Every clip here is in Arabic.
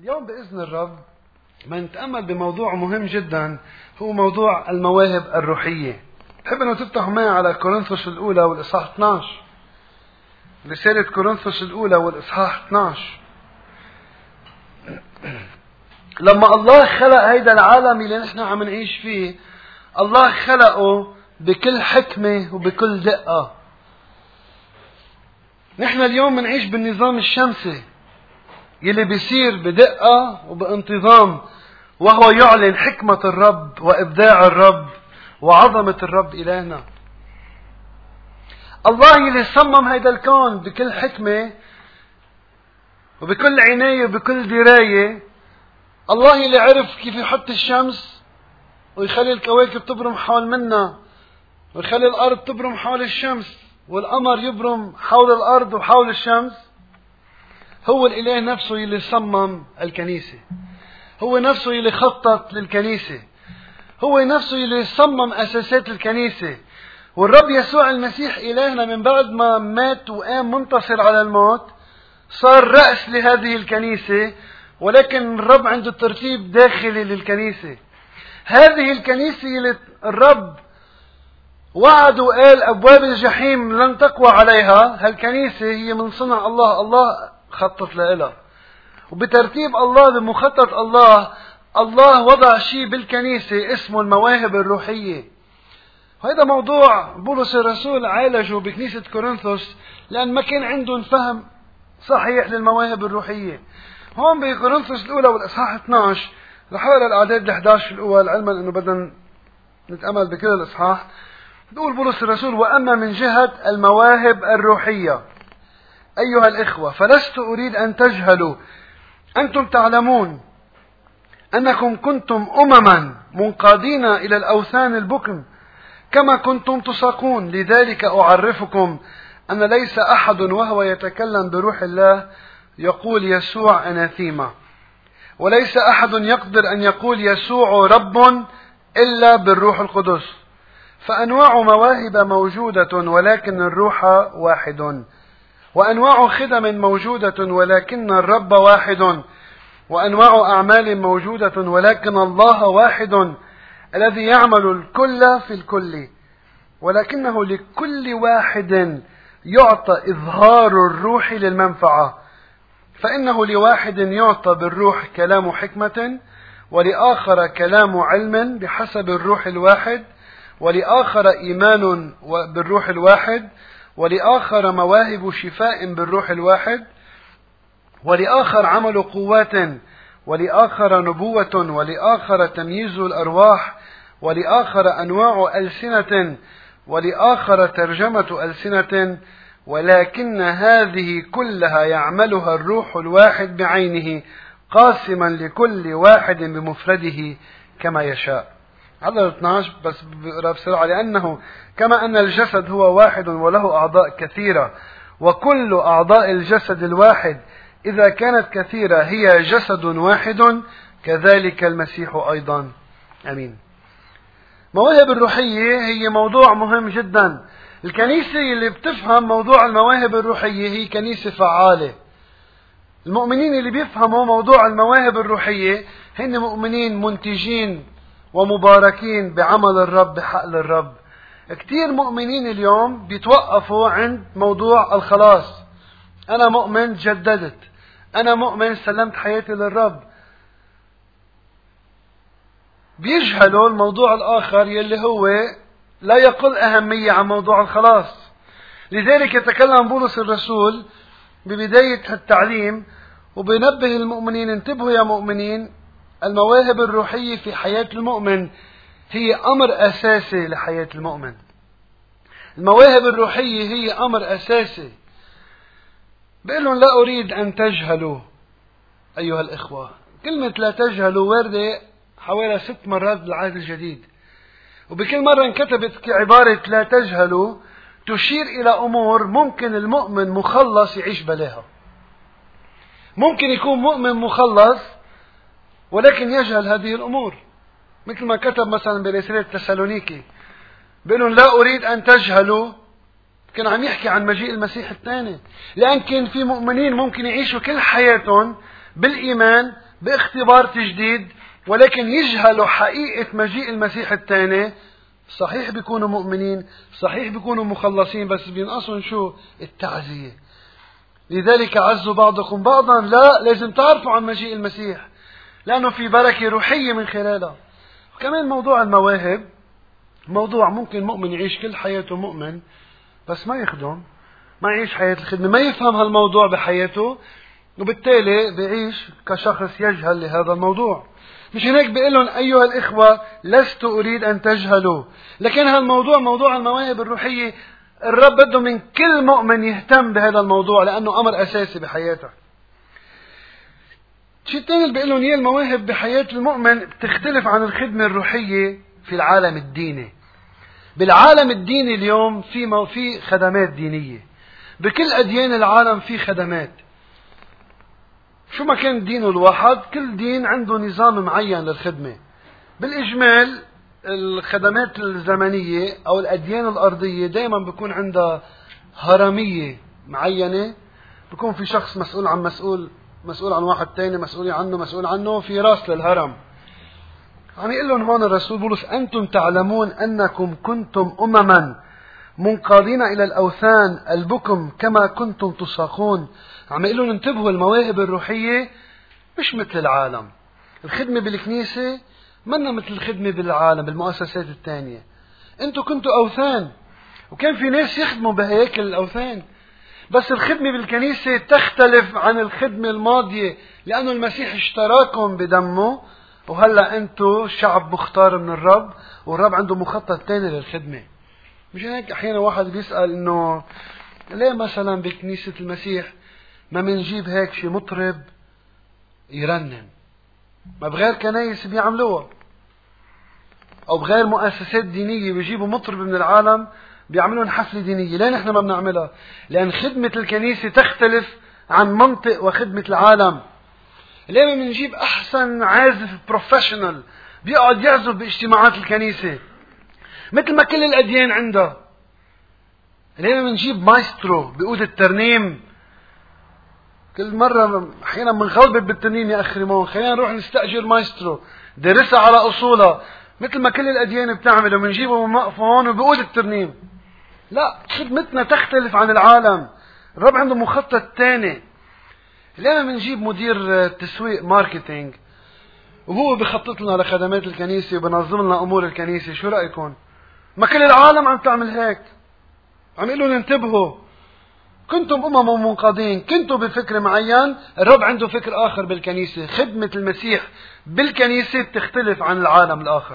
اليوم بإذن الرب بنتأمل بموضوع مهم جدا، هو موضوع المواهب الروحية. بحب أنه تفتحوا معي على كورنثوس الأولى والإصحاح 12، رسالة كورنثوس الأولى والإصحاح 12. لما الله خلق هيدا العالم اللي نحن عم نعيش فيه، الله خلقه بكل حكمة وبكل دقة. نحن اليوم بنعيش بالنظام الشمسي يلي بيصير بدقة وبانتظام، وهو يعلن حكمة الرب وإبداع الرب وعظمة الرب إلهنا. الله يلي صمم هيدا الكون بكل حكمة وبكل عناية وبكل دراية، الله يلي عرف كيف يحط الشمس ويخلي الكواكب تبرم حول منا، ويخلي الأرض تبرم حول الشمس، والقمر يبرم حول الأرض وحول الشمس. هو الإله نفسه يلي صمم الكنيسة، هو نفسه يلي خطط للكنيسة، هو نفسه يلي صمم أساسات الكنيسة. والرب يسوع المسيح إلهنا من بعد ما مات وقام منتصر على الموت صار رأس لهذه الكنيسة، ولكن الرب عنده ترتيب داخلي للكنيسة. هذه الكنيسة يلي الرب وعد وقال أبواب الجحيم لن تقوى عليها، هالكنيسة هي من صنع الله، الله خطط لها. وبترتيب الله بمخطط الله، الله وضع شيء بالكنيسة اسمه المواهب الروحية. هذا موضوع بولس الرسول عالجه بكنيسة كورنثوس، لأن ما كان عندهم فهم صحيح للمواهب الروحية. هون بكورنثوس الأولى والإصحاح 12 رح أقرأ الأعداد 11 الأول، علما أنه بدنا نتأمل بكل الإصحاح. بيقول بولس الرسول: وأما من جهة المواهب الروحية أيها الإخوة فلست أريد أن تجهلوا، أنتم تعلمون أنكم كنتم أمما منقادين إلى الأوثان البكم كما كنتم تساقون. لذلك أعرفكم أن ليس أحد وهو يتكلم بروح الله يقول يسوع أناثيما، وليس أحد يقدر أن يقول يسوع رب إلا بالروح القدس. فأنواع مواهب موجودة ولكن الروح واحد، وأنواع خدم موجودة ولكن الرب واحد، وأنواع أعمال موجودة ولكن الله واحد الذي يعمل الكل في الكل، ولكنه لكل واحد يعطى إظهار الروح للمنفعة. فإنه لواحد يعطى بالروح كلام حكمة، ولآخر كلام علم بحسب الروح الواحد، ولآخر إيمان بالروح الواحد، ولآخر مواهب شفاء بالروح الواحد، ولآخر عمل قوات، ولآخر نبوة، ولآخر تمييز الأرواح، ولآخر أنواع ألسنة، ولآخر ترجمة ألسنة. ولكن هذه كلها يعملها الروح الواحد بعينه، قاسما لكل واحد بمفرده كما يشاء. عدد 12 بس بقرأ بسرعة. لأنه كما أن الجسد هو واحد وله أعضاء كثيرة، وكل أعضاء الجسد الواحد إذا كانت كثيرة هي جسد واحد، كذلك المسيح أيضا. أمين. مواهب الروحية هي موضوع مهم جدا. الكنيسة اللي بتفهم موضوع المواهب الروحية هي كنيسة فعالة. المؤمنين اللي بيفهموا موضوع المواهب الروحية هن مؤمنين منتجين ومباركين بعمل الرب بحقل الرب. كتير مؤمنين اليوم بيتوقفوا عند موضوع الخلاص. أنا مؤمن جددت، أنا مؤمن سلمت حياتي للرب. بيجهلوا الموضوع الآخر يلي هو لا يقل أهمية عن موضوع الخلاص. لذلك يتكلم بولس الرسول ببداية التعليم وبينبه المؤمنين: انتبهوا يا مؤمنين، المواهب الروحية في حياة المؤمن هي أمر أساسي لحياة المؤمن. المواهب الروحية هي أمر أساسي. بيقول لهم: لا أريد أن تجهلوا أيها الإخوة. كلمة لا تجهلوا واردة حوالي 6 مرات بالعهد الجديد، وبكل مرة انكتبت كعبارة لا تجهلوا تشير إلى أمور ممكن المؤمن مخلص يعيش بلاها. ممكن يكون مؤمن مخلص ولكن يجهل هذه الأمور، مثل ما كتب مثلا برسالة تسالونيكي بيقولون: لا أريد أن تجهلوا. كان عم يحكي عن مجيء المسيح الثاني، لأن كان في مؤمنين ممكن يعيشوا كل حياتهم بالإيمان باختبار تجديد، ولكن يجهلوا حقيقة مجيء المسيح الثاني. صحيح بيكونوا مؤمنين، صحيح بيكونوا مخلصين، بس بينقصهم شو؟ التعزية. لذلك عزوا بعضكم بعضا. لا، لازم تعرفوا عن مجيء المسيح، لأنه في بركة روحية من خلالها. وكمان موضوع المواهب، موضوع ممكن مؤمن يعيش كل حياته مؤمن بس ما يخدم، ما يعيش حياة الخدمة، ما يفهم هالموضوع بحياته، وبالتالي بيعيش كشخص يجهل لهذا الموضوع. مش هناك بيقول لهم أيها الإخوة لست أريد أن تجهلوا، لكن هالموضوع موضوع المواهب الروحية الرب بده من كل مؤمن يهتم بهذا الموضوع، لأنه أمر أساسي بحياته. الشيء الثاني اللي بيقول لهم هي المواهب بحياة المؤمن بتختلف عن الخدمة الروحية في العالم الديني. بالعالم الديني اليوم في خدمات دينية، بكل أديان العالم في خدمات. شو ما كان دينه الواحد، كل دين عنده نظام معين للخدمة. بالإجمال الخدمات الزمنية أو الأديان الأرضية دائما بيكون عندها هرمية معينة، بيكون في شخص مسؤول عن واحد تاني، مسؤول عنه في راس للهرم. عم يقول لهم هون الرسول بولس: أنتم تعلمون أنكم كنتم أمما منقادين إلى الأوثان البكم كما كنتم تساقون. عم يقول لهم انتبهوا، المواهب الروحية مش مثل العالم. الخدمة بالكنيسة منا مثل الخدمة بالعالم بالمؤسسات الثانية. انتم كنتوا أوثان، وكان في ناس يخدموا بهياكل الأوثان، بس الخدمة بالكنيسة تختلف عن الخدمة الماضية، لأنه المسيح اشتراكم بدمه، وهلأ انتم شعب مختار من الرب، والرب عنده مخطط تاني للخدمة. مش هيك أحيانا واحد بيسأل إنه ليه مثلا بكنيسة المسيح ما منجيب هيك شي مطرب يرنم؟ ما بغير كنايس بيعملوها، أو بغير مؤسسات دينية بيجيبوا مطرب من العالم بيعملون حفلة دينية. ليه نحن ما بنعملها؟ لأن خدمة الكنيسة تختلف عن منطق وخدمة العالم. ليه ما بنجيب أحسن عازف بروفيشنال بيقعد يعزف باجتماعات الكنيسة مثل ما كل الأديان عندها؟ ليه ما بنجيب مايسترو بيقود الترنيم؟ كل مرة أحيانا بنغلبط بالترنيم يا أخي ريمون، خلينا نروح نستأجر مايسترو درسها على أصولها مثل ما كل الأديان بتعمل، وبنجيبه وموقفه هون وبيقود الترنيم. لا، خدمتنا تختلف عن العالم. الرب عنده مخطط تاني. ليه ما بنجيب مدير تسويق ماركتينج وهو بخطط لنا لخدمات الكنيسة وبنظم لنا أمور الكنيسة؟ شو رأيكم؟ ما كل العالم عم تعمل هيك. عم يقولون انتبهوا، كنتم أمم منقادين، كنتم بفكر معين، الرب عنده فكر آخر بالكنيسة. خدمة المسيح بالكنيسة بتختلف عن العالم الآخر.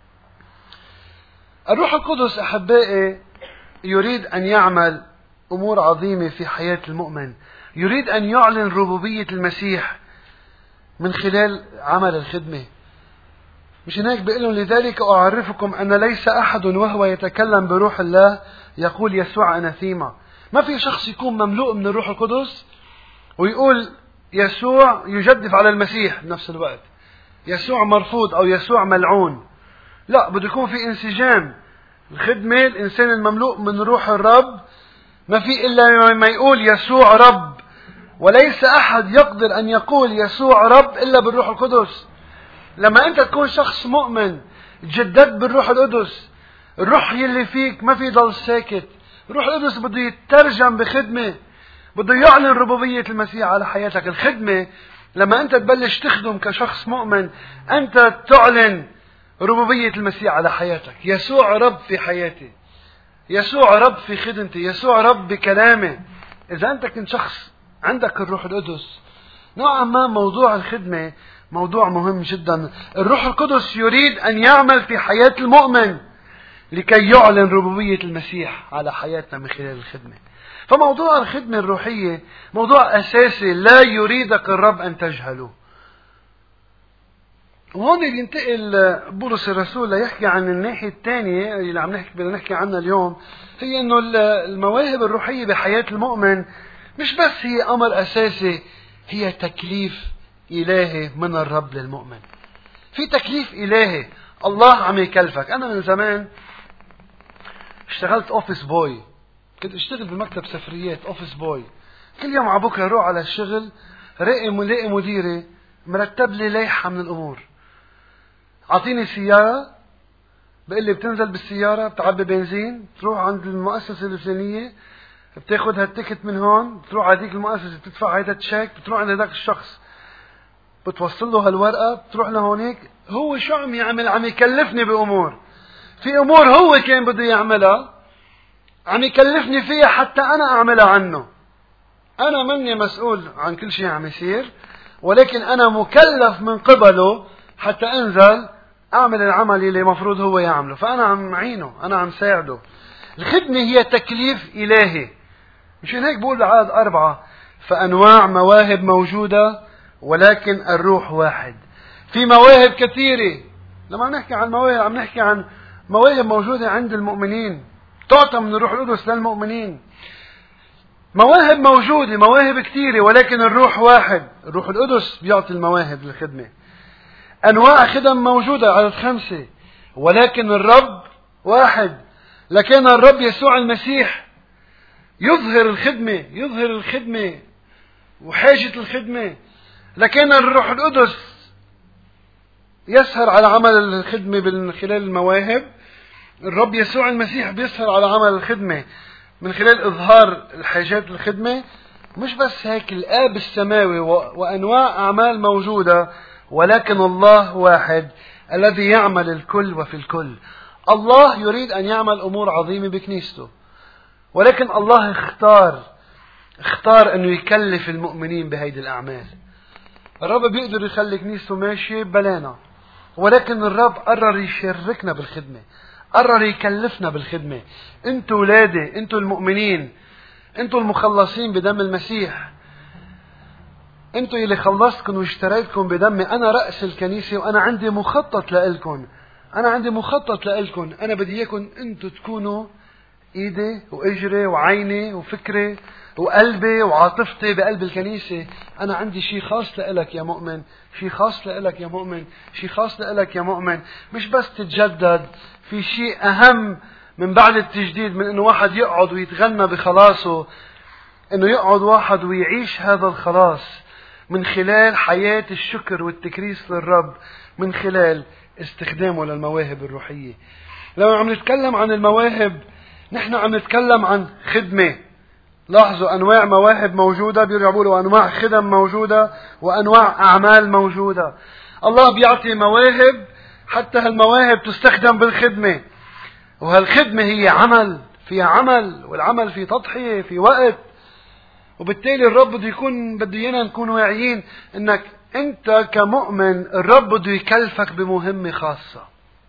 الروح القدس أحبائي يريد أن يعمل أمور عظيمة في حياة المؤمن، يريد أن يعلن ربوبية المسيح من خلال عمل الخدمة. مش هناك بيقول لهم: لذلك أعرفكم أن ليس أحد وهو يتكلم بروح الله يقول يسوع أناثيما. ما في شخص يكون مملوء من الروح القدس ويقول يسوع يجدف على المسيح بنفس الوقت، يسوع مرفوض أو يسوع ملعون. لا، بده يكون في انسجام. الخدمة الإنسان المملوء من روح الرب ما في إلا ما يقول يسوع رب، وليس أحد يقدر أن يقول يسوع رب إلا بالروح القدس. لما أنت تكون شخص مؤمن جدد بالروح القدس، الروح يلي فيك ما في ضل ساكت. الروح القدس بده يترجم بخدمة، بده يعلن ربوبية المسيح على حياتك. الخدمة لما أنت تبلش تخدم كشخص مؤمن، أنت تعلن ربوبية المسيح على حياتك. يسوع رب في حياتي، يسوع رب في خدمتي، يسوع رب بكلامه. إذا أنت كنت شخص عندك الروح القدس، نوعا ما موضوع الخدمة موضوع مهم جدا. الروح القدس يريد أن يعمل في حياة المؤمن لكي يعلن ربوبية المسيح على حياتنا من خلال الخدمة. فموضوع الخدمة الروحية موضوع أساسي لا يريدك الرب أن تجهله. وهون بينتقل بولس الرسول ليحكي عن الناحية الثانية اللي بدنا نحكي عنها اليوم، هي أنه المواهب الروحية بحياة المؤمن مش بس هي أمر أساسي، هي تكليف إلهي من الرب للمؤمن. في تكليف إلهي، الله عم يكلفك. أنا من زمان اشتغلت أوفيس بوي، كنت اشتغل بمكتب سفريات أوفيس بوي. كل يوم على بكرة روح على الشغل، رقم ولاقي مديري مرتب لي ليحة من الأمور. أعطيني سيارة، بقول لي بتنزل بالسيارة بتعبي بنزين، تروح عند المؤسسة الفلانية بتاخد هالتيكت من هون، بتروح على هذيك المؤسسة بتدفع هيدا التشيك، بتروح عند هذاك الشخص بتوصل له هالورقة، بتروح لهونيك. هو شو عم يعمل؟ عم يكلفني بأمور. في أمور هو كان بده يعملها عم يكلفني فيها حتى أنا أعملها عنه. أنا مني مسؤول عن كل شيء عم يصير، ولكن أنا مكلف من قبله حتى أنزل أعمل العمل اللي مفروض هو يعمله. فأنا عم معينه، أنا عم ساعده. الخدمة هي تكليف إلهي. مشان هيك بقول بعدد 4: فأنواع مواهب موجودة ولكن الروح واحد. في مواهب كثيرة. لما نحكي عن مواهب عم نحكي عن مواهب موجودة عند المؤمنين، تعطى من الروح القدس للمؤمنين. مواهب موجودة، مواهب كثيرة، ولكن الروح واحد. الروح القدس بيعطي المواهب للخدمة. أنواع خدم موجودة عدد 5، ولكن الرب واحد. لكن الرب يسوع المسيح يظهر الخدمة وحاجة الخدمة. لكن الروح القدس يسهر على عمل الخدمة من خلال المواهب. الرب يسوع المسيح بيسهر على عمل الخدمة من خلال إظهار الحاجات الخدمة. مش بس هيك، الآب السماوي وأنواع أعمال موجودة، ولكن الله واحد الذي يعمل الكل وفي الكل. الله يريد أن يعمل أمور عظيمة بكنيسته، ولكن الله اختار أنه يكلف المؤمنين بهيدي الأعمال. الرب بيقدر يخلي كنيسته ماشية بلانا، ولكن الرب قرر يشاركنا بالخدمة، قرر يكلفنا بالخدمة. انتوا ولادي، انتوا المؤمنين، انتوا المخلصين بدم المسيح، انتوا اللي خلصتكم واشتريتكم بدمي. انا رأس الكنيسة وأنا عندي مخطط لإلكم. أنا بدي إياكم انتوا تكونوا ايدي واجري وعيني وفكري وقلبي وعاطفتي بقلب الكنيسة. أنا عندي شيء خاص لإلك يا مؤمن، شيء خاص لإلك يا مؤمن. مش بس تتجدد، في شيء أهم من بعد التجديد من إنه واحد يقعد ويتغنى بخلاصه، إنه يقعد واحد ويعيش هذا الخلاص من خلال حياة الشكر والتكريس للرب، من خلال استخدامه للمواهب الروحية. لما عم نتكلم عن المواهب نحن عم نتكلم عن خدمة. لاحظوا، أنواع مواهب موجودة، بيرجعوا بيقولوا أنواع خدم موجودة وأنواع أعمال موجودة. الله بيعطي مواهب حتى هالمواهب تستخدم بالخدمة، وهالخدمة هي عمل، فيها عمل، والعمل في تضحية، في وقت. وبالتالي الرب بده ايانا نكون واعيين انك انت كمؤمن الرب بده يكلفك بمهمة خاصة.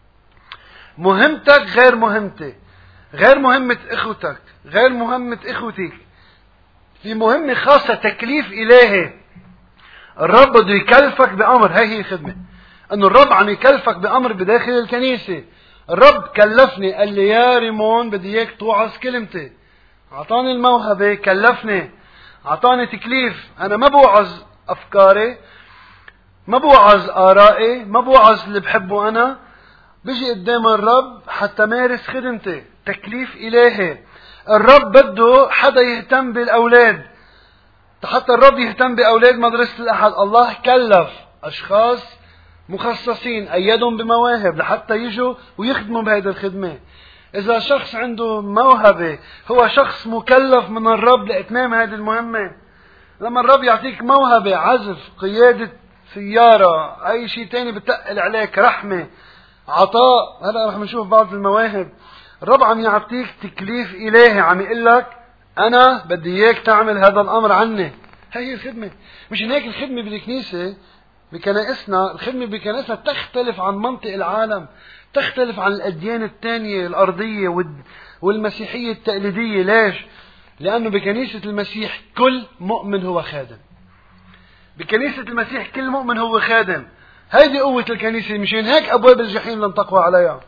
مهمتك غير مهمتي، غير مهمة اخوتك، غير مهمة اخوتك. في مهمة خاصة، تكليف الهي. الرب بده يكلفك بأمر. هي خدمة، انه الرب عم يكلفك بأمر بداخل الكنيسة. الرب كلفني، قال لي يا ريمون بدي اياك توعظ كلمتي. اعطاني الموهبة، كلفني، اعطاني تكليف. انا ما بوعظ افكاري، ما بوعظ ارائي، ما بوعظ اللي بحبه انا. بيجي قدام الرب حتى مارس خدمتي. تكليف الهي. الرب بده حدا يهتم بالاولاد، حتى الرب يهتم باولاد مدرسة الاحد. الله كلف اشخاص مخصصين، ايدهم بمواهب لحتى يجوا ويخدموا بهذه الخدمة. اذا شخص عنده موهبة هو شخص مكلف من الرب لاتمام هذه المهمة. لما الرب يعطيك موهبة، عزف، قيادة سيارة، اي شيء تاني بتقل عليك، رحمة، عطاء، هلا رح نشوف بعض المواهب. الرب عم يعطيك تكليف الهي، عم يقول لك انا بدي اياك تعمل هذا الامر عني. هي الخدمة. مش هيك الخدمة بالكنيسة بكنائسنا، الخدمة بكنائسنا تختلف عن منطق العالم، تختلف عن الأديان الثانية الأرضية والمسيحية التقليدية. ليش؟ لأنه بكنيسة المسيح كل مؤمن هو خادم. بكنيسة المسيح كل مؤمن هو خادم. هيدي قوة الكنيسة. مشان هيك أبواب الجحيم لن تقوى عليها.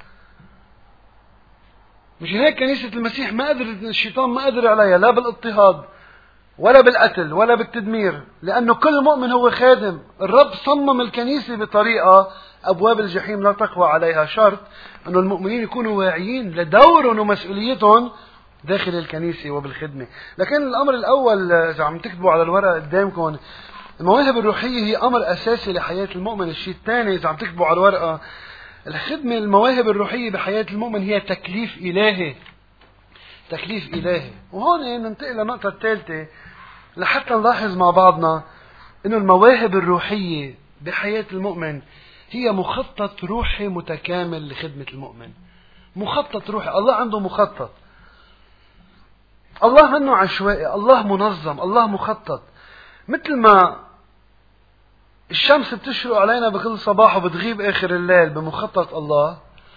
مشان هيك كنيسة المسيح الشيطان ما قدر عليها، لا بالاضطهاد ولا بالقتل ولا بالتدمير، لأنه كل مؤمن هو خادم. الرب صمم الكنيسة بطريقة أبواب الجحيم لا تقوى عليها. شرط أنه المؤمنين يكونوا واعيين لدورهم ومسؤوليتهم داخل الكنيسة وبالخدمة. لكن الأمر الأول إذا عم تكتبوا على الورق قدامكم، المواهب الروحية هي أمر أساسي لحياة المؤمن. الشيء الثاني إذا عم تكتبوا على الورقة، الخدمة المواهب الروحية بحياة المؤمن هي تكليف إلهي. تكليف إلهي. وهون ننتقل للنقطة الثالثة لحتى نلاحظ مع بعضنا إنه المواهب الروحية بحياة المؤمن هي مخطط روحي متكامل لخدمة المؤمن. مخطط روحي. الله عنده مخطط. الله منه عشوائي، الله منظم، الله مخطط. مثل ما الشمس بتشرق علينا بكل صباح وبتغيب آخر الليل بمخطط الله،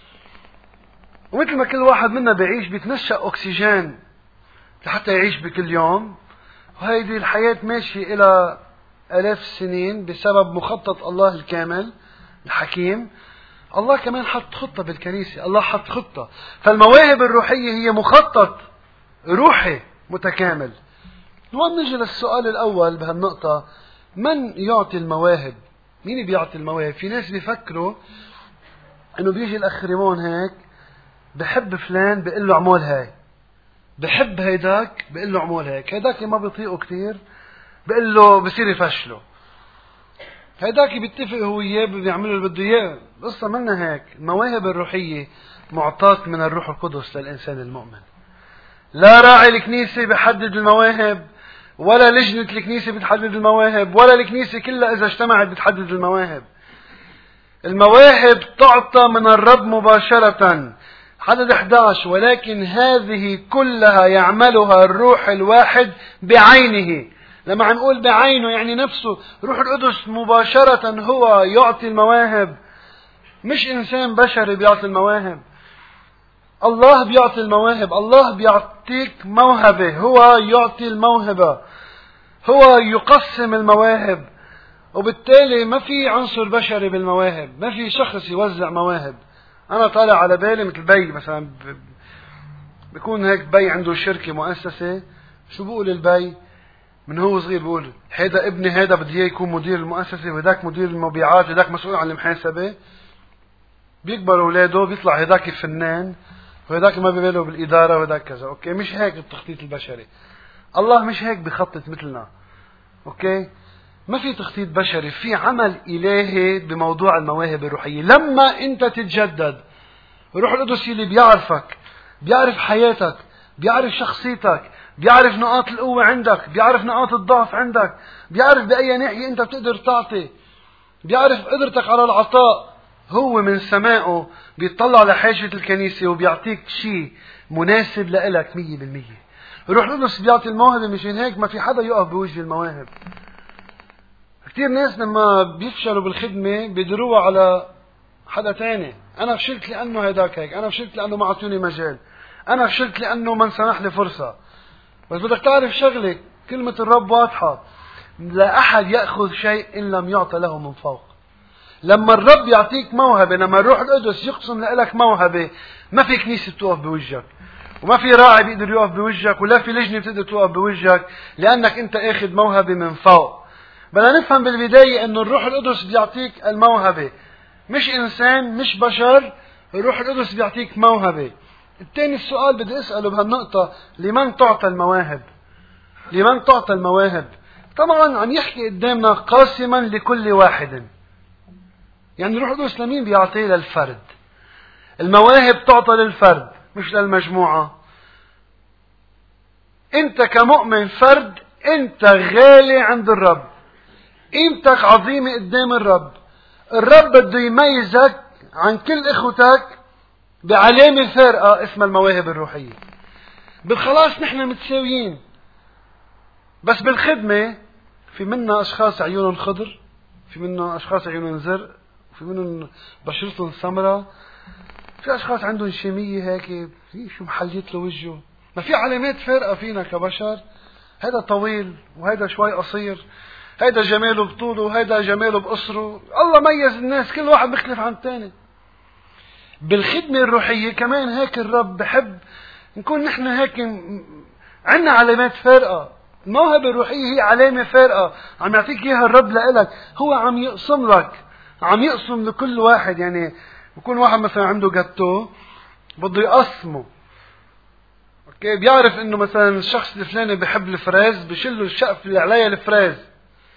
ومثل ما كل واحد منا بيعيش بيتنشأ أكسجين لحتى يعيش بكل يوم، وهيدي الحياة ماشية إلى آلاف السنين بسبب مخطط الله الكامل الحكيم. الله كمان حط خطة بالكنيسة. الله حط خطة. فالمواهب الروحية هي مخطط روحي متكامل. هون نجي للسؤال الأول بهالنقطة: من يعطي المواهب؟ مين بيعطي المواهب؟ في ناس بيفكروا انه بيجي الاخ ريمون هيك بحب فلان بيقول له اعمل هاي، بحب هيداك بيقول له اعمل هيك، هيداك ما بيطيقه كتير بيقول له بصير يفشله، هيداك بيتفق هو وياه بيعمل اللي بده اياه. القصة منا هيك. المواهب الروحية معطاة من الروح القدس للإنسان المؤمن. لا راعي الكنيسة بحدد المواهب، ولا لجنة الكنيسة بتحدد المواهب، ولا الكنيسة كلها إذا اجتمعت بتحدد المواهب. المواهب تعطى من الرب مباشرة. عدد 11: ولكن هذه كلها يعملها الروح الواحد بعينه. لما عم نقول بعينه يعني نفسه، روح القدس مباشرة هو يعطي المواهب، مش إنسان بشري بيعطي المواهب. الله بيعطي المواهب. الله بيعطيك موهبة، هو يعطي الموهبة، هو يقسم المواهب. وبالتالي ما في عنصر بشري بالمواهب، ما في شخص يوزع مواهب. أنا طالع على بالي مثل بي مثلا، بيكون هيك بي عنده شركة مؤسسة، شو بقول البي من هو صغير؟ بقول هيدا ابني، هيدا بدي اياه يكون مدير المؤسسة، وهداك مدير المبيعات، هداك مسؤول عن المحاسبة. بيكبر اولاده بيطلع هداك فنان، وهداك ما بيباله بالإدارة، وهداك كذا. أوكي، مش هيك التخطيط البشري. الله مش هيك بخطط مثلنا. أوكي، ما في تخطيط بشري، في عمل إلهي بموضوع المواهب الروحية. لما أنت تتجدد، الروح القدس اللي بيعرفك، بيعرف حياتك، بيعرف شخصيتك، بيعرف نقاط القوة عندك، بيعرف نقاط الضعف عندك، بيعرف بأي ناحية أنت بتقدر تعطي، بيعرف قدرتك على العطاء. هو من سمائه بيطلع لحاجة الكنيسة وبيعطيك شيء مناسب لإلك 100%. الروح القدس بيعطي الموهبة، مشان هيك ما في حدا يقف بوجه المواهب. كثير ناس لما بيفشلوا بالخدمة بيدروها على حدا تاني. أنا فشلت لأنه هيداك هيك، أنا فشلت لأنه ما عطوني مجال، أنا فشلت لأنه ما انسنح لي فرصة. بس بدك تعرف شغلة، كلمة الرب واضحة: لا أحد يأخذ شيء إن لم يعطى له من فوق. لما الرب يعطيك موهبة، لما الروح القدس يقسم لك موهبة، ما في كنيسة توقف بوجهك، وما في راعي بيقدر يقف بوجهك، ولا في لجنة بتقدر توقف بوجهك، لأنك أنت أخذ موهبة من فوق. بدنا نفهم بالبداية أن الروح القدس بيعطيك الموهبة، مش إنسان، مش بشر. الروح القدس بيعطيك موهبة. الثاني السؤال بدي أسأله بهالنقطة: لمن تعطى المواهب؟ لمن تعطى المواهب؟ طبعا عم يحكي قدامنا قاسما لكل واحد. يعني الروح القدس لمين بيعطيه؟ للفرد. المواهب تعطى للفرد مش للمجموعة. انت كمؤمن فرد، انت غالي عند الرب، قيمتك عظيمة قدام الرب. الرب بده يميزك عن كل اخوتك بعلامة فارقة اسمها المواهب الروحية. بالخلاص نحن متساويين، بس بالخدمة في منا اشخاص عيونهم خضر، في منا اشخاص عيونهم زرق، في منهم بشرتهم سمراء، في اشخاص عندهم شامية هيك شو محليت له وجهه. ما في علامات فارقة فينا كبشر. هذا طويل وهذا شوي قصير، هذا جماله بطوله وهذا جماله بقصره. الله ميز الناس، كل واحد مختلف عن الثاني. بالخدمة الروحية كمان هيك الرب بحب نكون نحن هيك عندنا علامات فارقة. الموهبة الروحية هي علامة فارقة عم يعطيك اياها الرب لإلك. هو عم يقسم لك، عم يقسم لكل واحد. يعني بكون واحد مثلا عنده جاتو بده يقسمه، اوكي، بيعرف انه مثلا الشخص الفلاني بحب الفراز، بشيله الشقف اللي عليها الفراز،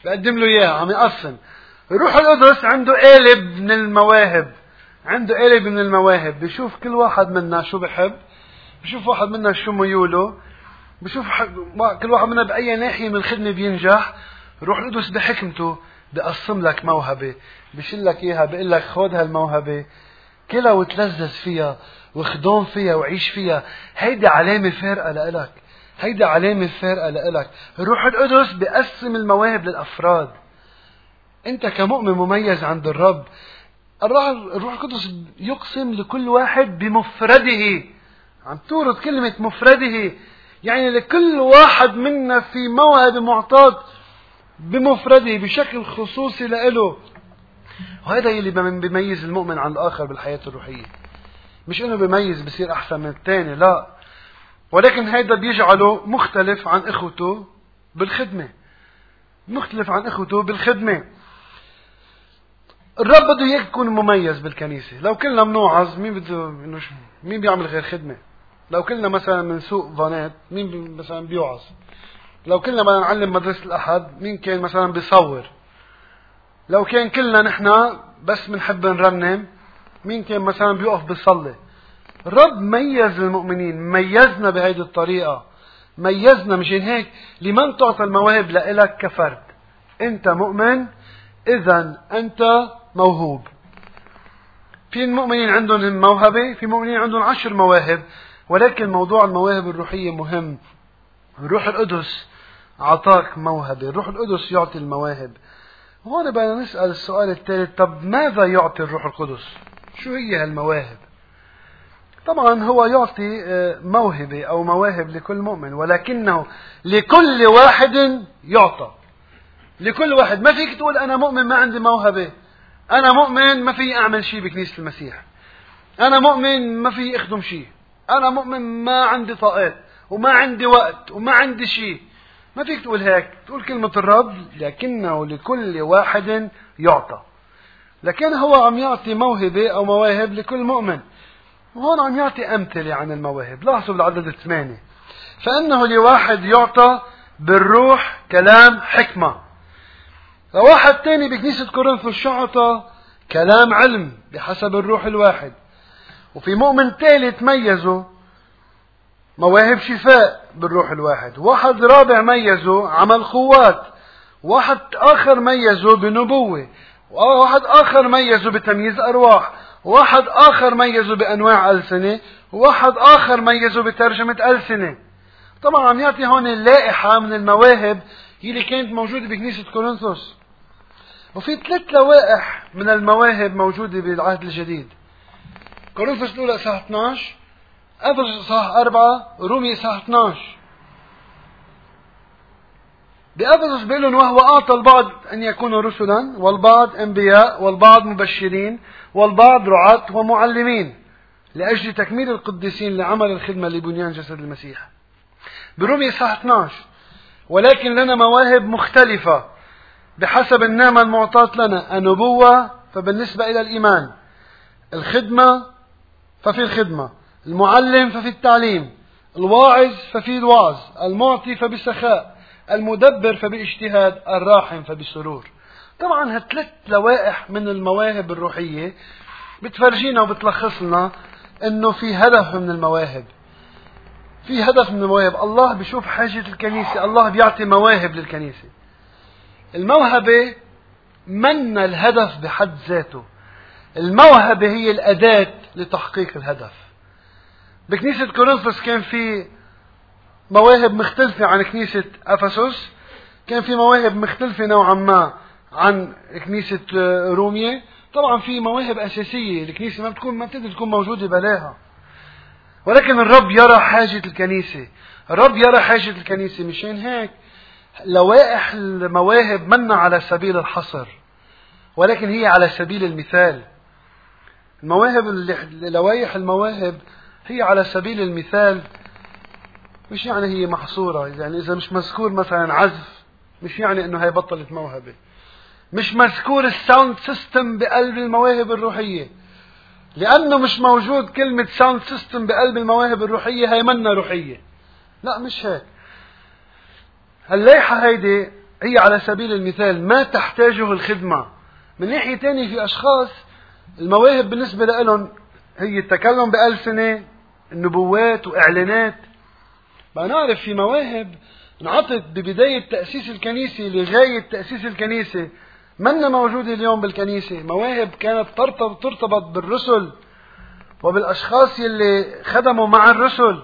بقدم له إياها، عم يقسم. الروح القدس عنده قالب من المواهب، عنده قالب من المواهب، بيشوف كل واحد منا شو بحب، بيشوف واحد منا شو ميوله، بيشوف كل واحد منا بأي ناحية من الخدمة بينجح. الروح القدس بحكمته بقسم لك موهبة، بيشيل لك إياها، بيقول لك خذ هالموهبة كلها وتلذذ فيها وخدوم فيها وعيش فيها. هيدي علامة فارقة لإلك، هيدي علامة فارقة لإلك. الروح القدس بيقسم المواهب للأفراد. أنت كمؤمن مميز عند الرب. الروح القدس يقسم لكل واحد بمفرده. عم تورد كلمة مفرده، يعني لكل واحد منا في موهبة معطاة بمفرده بشكل خصوصي لإله. وهذا يلي بيميز المؤمن عن الآخر بالحياة الروحية. مش إنه بيميز بصير أحسن من الثاني، لا، ولكن هذا بيجعله مختلف عن إخوته بالخدمة، مختلف عن إخوته بالخدمة. الرب بده إياك تكون مميز بالكنيسة. لو كلنا منوعظ مين بيعمل غير خدمة؟ لو كلنا مثلا من سوق فانات مين مثلا بيوعظ؟ لو كلنا بدنا نعلم مدرسة الأحد مين كان مثلا بيصور؟ لو كان كلنا نحن بس بنحب نرنم مين كان مثلا بيوقف بيصلي؟ الرب ميز المؤمنين، ميزنا بهذه الطريقة، ميزنا. مشان هيك لمن تعطى المواهب لإلك كفرد. أنت مؤمن، إذن أنت موهوب. في المؤمنين عندهم موهبة، في مؤمنين عندهم 10 مواهب، ولكن موضوع المواهب الروحية مهم. الروح القدس أعطاك موهبة، الروح القدس يعطي المواهب. هون بدنا نسأل السؤال الثالث: طب ماذا يعطي الروح القدس؟ شو هي هالمواهب؟ طبعا هو يعطي موهبة أو مواهب لكل مؤمن، ولكنه لكل واحد يعطى. لكل واحد. ما فيك تقول أنا مؤمن ما عندي موهبة، أنا مؤمن ما في أعمل شيء بكنيسة المسيح، أنا مؤمن ما في أخدم شيء، أنا مؤمن ما عندي طاقات وما عندي وقت وما عندي شيء. ما فيك تقول هيك. تقول كلمة الرب: لكنه لكل واحد يعطى. لكن هو عم يعطي موهبة أو مواهب لكل مؤمن. وهون عم يعطي أمثلة عن المواهب. لاحظوا بالعدد 8: فإنه لواحد يعطى بالروح كلام حكمة. لواحد تاني بكنيسة كورنثوس شو عطى؟ كلام علم بحسب الروح الواحد. وفي مؤمن ثالث ميزوا مواهب شفاء بالروح الواحد. واحد رابع ميزوا عمل قوات. واحد آخر ميزوا بنبوة. واحد آخر ميزوا بتمييز أرواح. واحد آخر ميزوا بأنواع ألسنة. واحد آخر ميزوا بترجمة ألسنة. طبعا عم يعطي هون اللائحة من المواهب اللي كانت موجودة بكنيسة كورنثوس. وفي 3 لوائح من المواهب موجودة بالعهد الجديد. كورنثوس الأولى إصحاح 12، أفسس إصحاح 4، رومية إصحاح 12. بأفسس بيقول لهم: وهو أعطى البعض أن يكونوا رسلا، والبعض أنبياء، والبعض مبشرين، والبعض رعاة ومعلمين، لأجل تكميل القديسين لعمل الخدمة لبنيان جسد المسيح. برومية إصحاح 12: ولكن لنا مواهب مختلفة بحسب النعمة المعطاة لنا. النبوة فبالنسبة إلى الإيمان، الخدمة ففي الخدمة، المعلم ففي التعليم، الواعظ ففي الوعظ، المعطي فبسخاء، المدبر فباجتهاد، الراحم فبسرور. طبعا هالثلاث لوائح من المواهب الروحية بتفرجينا وبتلخص لنا انه في هدف من المواهب. في هدف من المواهب. الله بيشوف حاجة الكنيسة، الله بيعطي مواهب للكنيسة. الموهبة من الهدف بحد ذاته، الموهبة هي الأداة لتحقيق الهدف. بكنيسة كورنثوس كان في مواهب مختلفة عن كنيسة أفسس، كان في مواهب مختلفة نوعا ما عن كنيسة رومية. طبعا في مواهب أساسية الكنيسة ما بتقدر تكون موجودة بلاها، ولكن الرب يرى حاجة الكنيسة، الرب يرى حاجة الكنيسة. مشان هيك لوائح المواهب منا على سبيل الحصر، ولكن هي على سبيل المثال. المواهب لوائح المواهب هي على سبيل المثال، مش يعني هي محصورة. يعني إذا مش مذكور مثلا عزف، مش يعني إنه هي بطلت موهبة. مش مذكور الساوند سيستم بقلب المواهب الروحية، لأنه مش موجود كلمة ساوند سيستم بقلب المواهب الروحية هي منا روحية. لا، مش هيك. اللائحة هيدي هي على سبيل المثال ما تحتاجه الخدمة. من ناحية تانية في أشخاص المواهب بالنسبة لهم هي التكلم بألسنة، النبوات وإعلانات. ما نعرف في مواهب انعطت ببداية تأسيس الكنيسة لغاية تأسيس الكنيسة منا موجودة اليوم بالكنيسة. مواهب كانت ترتبط بالرسل وبالأشخاص يلي خدموا مع الرسل.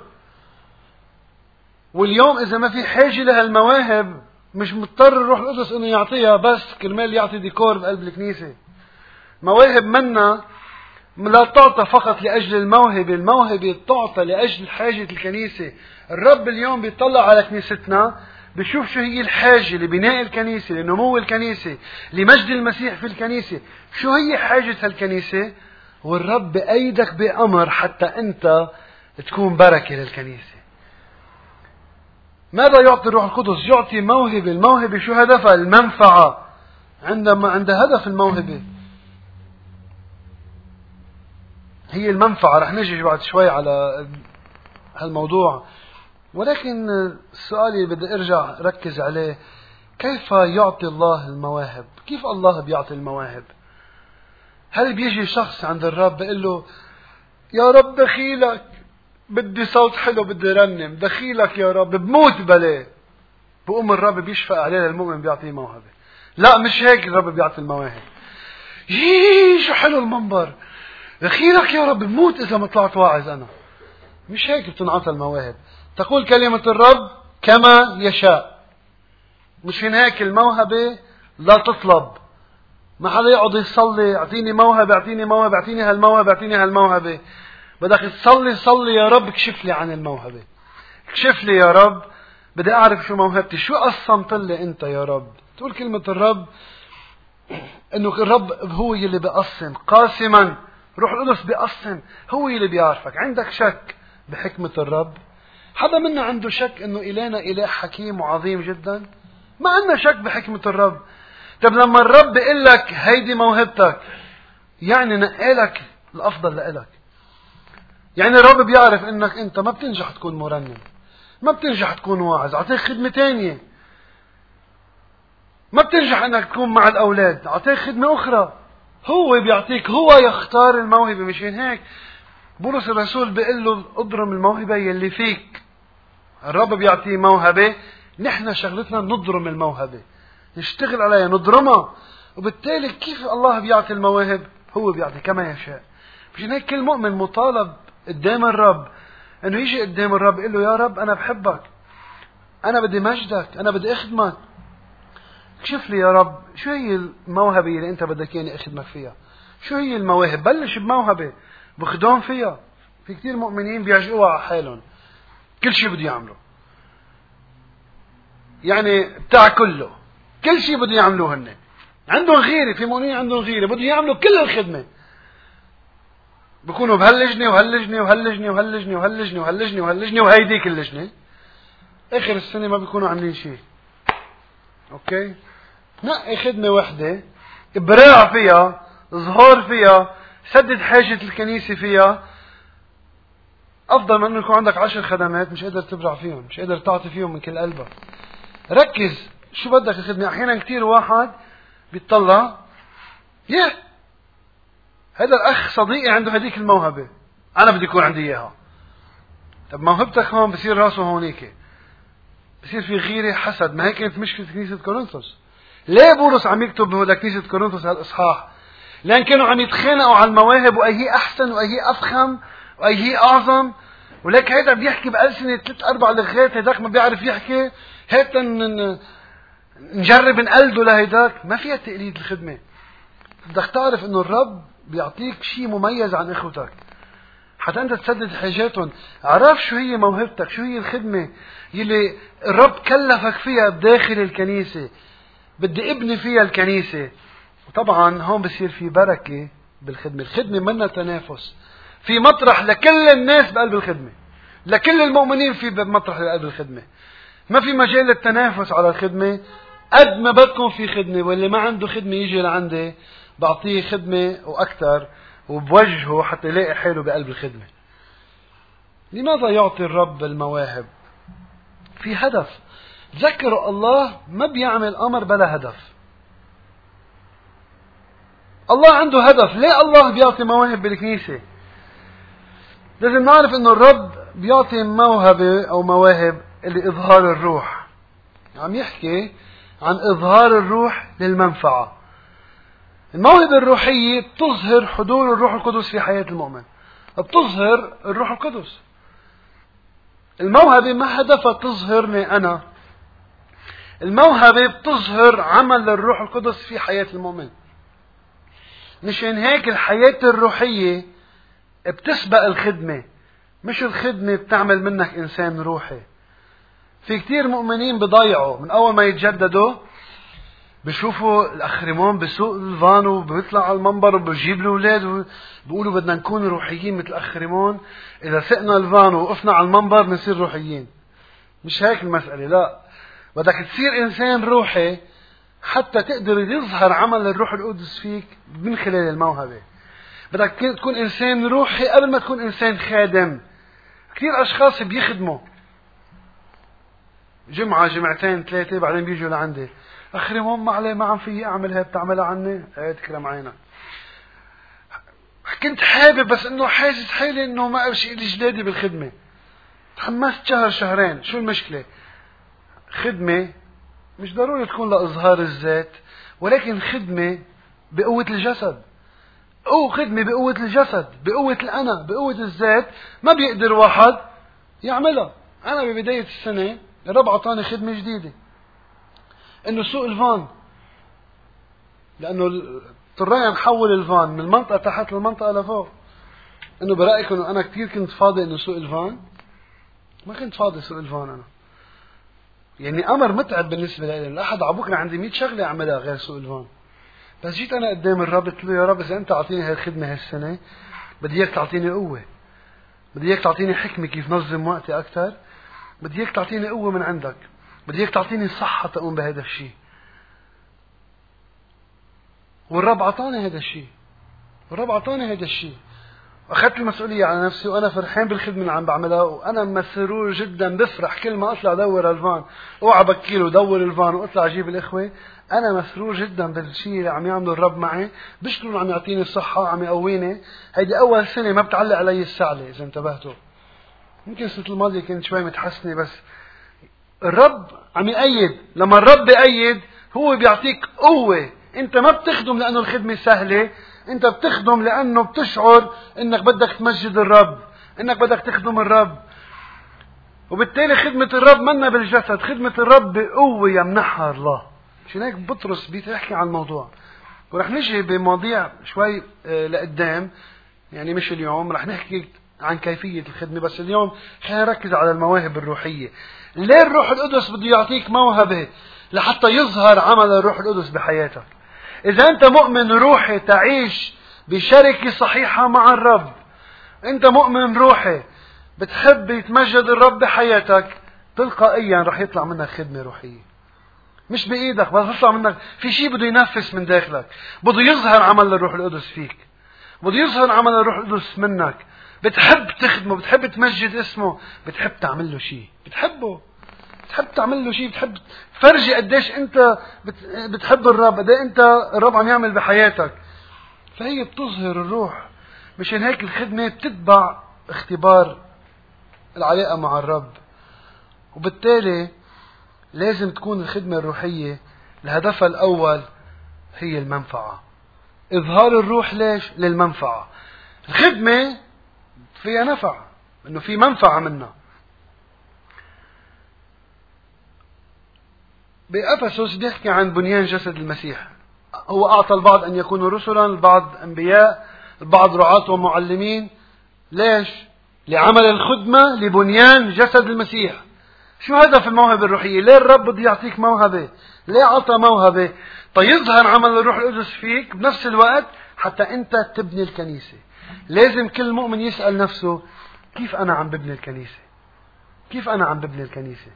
واليوم إذا ما في حاجة لهالمواهب مش مضطر الروح القدس إنه يعطيها بس كرمال يعطي ديكور بقلب الكنيسة. مواهب منا لا تعطى فقط لأجل الموهبة، الموهبة تعطى لأجل حاجة الكنيسة. الرب اليوم بيطلع على كنيستنا بيشوف شو هي الحاجة لبناء الكنيسة، لنمو الكنيسة، لمجد المسيح في الكنيسة. شو هي حاجة هالكنيسة؟ والرب بأيدك بأمر حتى أنت تكون بركة للكنيسة. ماذا يعطي الروح القدس؟ يعطي موهبة. الموهبة شو هدفها؟ المنفعة. عند هدف الموهبة هي المنفعة. رح نجي بعد شوي على هالموضوع، ولكن السؤال اللي بدي ارجع ركز عليه، كيف يعطي الله المواهب؟ كيف الله بيعطي المواهب؟ هل بيجي شخص عند الرب بيقول له يا رب دخيلك، بدي صوت حلو، بدي رنم، دخيلك يا رب، بموت بلاه، بقوم الرب بيشفق عليه للمؤمن بيعطيه موهبة؟ لا، مش هيك الرب بيعطي المواهب. شو حلو المنبر، دخيلك يا رب، بموت إذا ما طلعت واعظ أنا. مش هيك بتنعطى المواهب. تقول كلمة الرب كما يشاء. مش هيك الموهبة لا تطلب. ما حدا يقعد يصلي اعطيني موهبة، اعطيني موهبة، اعطيني هالموهبة، اعطيني هالموهبة. بدك تصلي صلي يا رب اكشف لي عن الموهبة، اكشف لي يا رب، بدي اعرف شو موهبتي، شو قسمت لي انت يا رب. تقول كلمة الرب انه الرب هو اللي بيقسم قاسما. روح القدس بيقسم، هو اللي بيعرفك. عندك شك بحكمة الرب؟ حدا منا عنده شك انه إلهنا إله حكيم وعظيم جدا؟ ما عندنا شك بحكمة الرب. طب لما الرب بيقول لك هيدي موهبتك، يعني نقالك الافضل لإلك. يعني الرب بيعرف انك انت ما بتنجح تكون مرنم، ما بتنجح تكون واعظ، اعطيك خدمة تانية. ما بتنجح انك تكون مع الاولاد، اعطيك خدمة اخرى. هو بيعطيك، هو يختار الموهبة. مشان هيك بولس الرسول بيقول له اضرم الموهبة يلي فيك. الرب بيعطيه موهبة، نحن شغلتنا نضرم الموهبة، نشتغل عليها، نضرمها. وبالتالي كيف الله بيعطي المواهب؟ هو بيعطي كما يشاء. مشان هيك كل مؤمن مطالب قدام الرب انه يجي قدام الرب يقول له يا رب انا بحبك، انا بدي مجدك، انا بدي اخدمك، اكشف لي يا رب شو هي الموهبة اللي انت بدك اياني اخدمك فيها. شو هي المواهب؟ بلش بموهبة بخدام فيها. في كتير مؤمنين بيعجقوا على حالهم، كل شيء بده يعملوا، يعني بتاع كله، كل شيء بده يعملوه هن. عندهم غيرة، في مؤمنين عندهم غيرة بده يعملوا كل الخدمة. بكونوا بهاللجنة وهاللجنة وهاللجنة وهاللجنة وهاللجنة وهاللجنة وهاللجنة وهيديك اللجنة، آخر السنة ما بيكونوا عاملين شيء. أوكي؟ نقي خدمة وحدة، إبراع فيها، ظهور فيها، سدد حاجة الكنيسة فيها، أفضل من أنه يكون عندك 10 خدمات مش قادر تبرع فيهم، مش قادر تعطي فيهم من كل قلبك. ركز شو بدك الخدمة. أحيانا كتير واحد بيطلع هذا الأخ صديقي عنده هديك الموهبة، أنا بدي يكون عندي إياها. طب موهبتك هون بصير راسه هونيك، بصير في غيرة حسد. ما هيك كانت مشكلة كنيسة كورنثوس. ليه بولس عم يكتب لكنيسة كورنثوس هالإصحاح؟ لأن كانوا عم يتخانقوا على المواهب، وأي هي أحسن وأي هي أفخم وأي هي أعظم. ولك هيدا بيحكي بألسنة 3-4 لغات، هيداك ما بيعرف يحكي، هيك نجرب نقلده لهيداك. ما فيها تقليد الخدمة. بدك تعرف إنه الرب بيعطيك شيء مميز عن إخوتك حتى أنت تسدد حاجاتهم. عرف شو هي موهبتك، شو هي الخدمة يلي الرب كلفك فيها بداخل الكنيسة، بدي ابني فيها الكنيسة. وطبعا هون بصير في بركة بالخدمة. الخدمة منا تنافس، في مطرح لكل الناس بقلب الخدمة، لكل المؤمنين في مطرح بقلب الخدمة. ما في مجال للتنافس على الخدمة. قد ما بدكم في خدمة، واللي ما عنده خدمة يجي لعندي بعطيه خدمة وأكثر، وبوجهه حتى يلاقي حاله بقلب الخدمة. لماذا يعطي الرب المواهب؟ في هدف. تذكروا الله ما بيعمل أمر بلا هدف. الله عنده هدف. ليه الله بيعطي مواهب بالكنيسة؟ لازم نعرف انه الرب بيعطي موهبة او مواهب لإظهار الروح. عم يحكي عن إظهار الروح للمنفعة. الموهبة الروحية بتظهر حضور الروح القدس في حياة المؤمن، بتظهر الروح القدس. الموهبة ما هدفها تظهرني أنا، الموهبة بتظهر عمل الروح القدس في حياة المؤمن. مشان هيك الحياة الروحية بتسبق الخدمة، مش الخدمة بتعمل منك إنسان روحي. في كتير مؤمنين بضيعوا من أول ما يتجددوا، بشوفوا الأخ ريمون بسوق الفان وبيطلع على المنبر وبجيب الأولاد وبيقولوا بدنا نكون روحيين مثل الأخ ريمون. إذا سقنا الفان ووقفنا على المنبر بنصير روحيين. مش هيك المسألة، لا. بدك تصير إنسان روحي حتى تقدر يظهر عمل الروح القدس فيك من خلال الموهبة. بدك تكون إنسان روحي قبل ما تكون إنسان خادم. كثير أشخاص بيخدموا جمعة جمعتين ثلاثة بعدين بيجوا لعندي، أخي ريمون ما عليه، ما عم في أعمل هاي بتعملها عني. تكرم عينك. كنت حابب بس إنه حاسس حالي إنه ما أمشي إلي جلادي بالخدمة. تحمست شهر شهرين. شو المشكلة؟ خدمة مش ضروري تكون لإظهار الذات، ولكن خدمة بقوة الجسد. أو خدمة بقوة الجسد، بقوة الأنا، بقوة الذات ما بيقدر واحد يعملها. أنا ببداية السنة الرب عطاني خدمة جديدة، إنه سوق الفان، لأنه اضطرينا نحول الفان من المنطقة تحت للمنطقة لفوق. إنه برأيك إنه أنا كثير كنت فاضي إنه سوق الفان؟ ما كنت فاضي سوق الفان أنا. يعني أمر متعب بالنسبة لي. الأحد عبوكنا عندي 100 شغلة أعملها غير سوق الفان. بس جيت أنا قدام الرب قلت له يا رب إذا أنت أعطيني هالخدمة هالسنة بدي إياك تعطيني قوة، بدي إياك تعطيني حكمة كيف نظم وقتي أكثر، بدي إياك تعطيني قوة من عندك، بدي إياك تعطيني صحة تقوم بهذا الشيء. والرب عطاني هذا الشيء، والرب عطاني هذا الشيء. أخذت المسؤولية على نفسي وأنا فرحان بالخدمة اللي عم بعملها، وأنا مسرور جدا. بفرح كل ما أطلع دور الفان، أوعى بكيله دور الفان وأطلع أجيب الإخوة. أنا مسرور جدا بالشيء اللي عم يعمله الرب معي. بشكره عم يعطيني الصحة، عم يقويني. هيدي أول سنة ما بتعلق علي السعلة إذا انتبهتوا. يمكن السنة الماضية كنت شوي متحسنة، بس الرب عم يأيد. لما الرب يأيد هو بيعطيك قوة. أنت ما بتخدم لأنه الخدمة سهلة، أنت بتخدم لأنه بتشعر أنك بدك تمجد الرب، أنك بدك تخدم الرب. وبالتالي خدمة الرب منا بالجسد، خدمة الرب بقوة يمنحها الله. عشان هيك بطرس بيحكي عن الموضوع. ورح نجي بمواضيع شوي لقدام، يعني مش اليوم. رح نحكي عن كيفية الخدمة، بس اليوم خلينا نركز على المواهب الروحية. ليه الروح القدس بده يعطيك موهبة؟ لحتى يظهر عمل الروح القدس بحياتك. إذا أنت مؤمن روحي تعيش بشركة صحيحة مع الرب، أنت مؤمن روحي بتحب يتمجد الرب بحياتك، تلقائيا رح يطلع منك خدمة روحية. مش بإيدك، بس يطلع منك في شيء بده ينفس من داخلك، بده يظهر عمل الروح القدس فيك، بده يظهر عمل الروح القدس منك. بتحب تخدمه، بتحب تمجد اسمه، بتحب تعمل له شيء، بتحبه، بتحب تعمل له شيء، بتحب تفرجي قديش انت بتحب الرب، قد انت الرب عم يعمل بحياتك. فهي بتظهر الروح. مشان هيك الخدمة بتتبع اختبار العلاقة مع الرب. وبالتالي لازم تكون الخدمة الروحية الهدف الأول هي المنفعة. إظهار الروح ليش؟ للمنفعة. الخدمة فيها نفع، إنه في منفعة منها. بأفسس بيحكي عن بنيان جسد المسيح. هو أعطى البعض أن يكونوا رسلا، البعض أنبياء، البعض رعاة ومعلمين. ليش؟ لعمل الخدمة لبنيان جسد المسيح. شو هدف الموهبة الروحية؟ ليه الرب بده يعطيك موهبة؟ ليه عطى موهبة؟ يظهر عمل الروح القدس فيك، بنفس الوقت حتى أنت تبني الكنيسة. لازم كل مؤمن يسأل نفسه كيف أنا عم ببني الكنيسة؟ كيف أنا عم ببني الكنيسة؟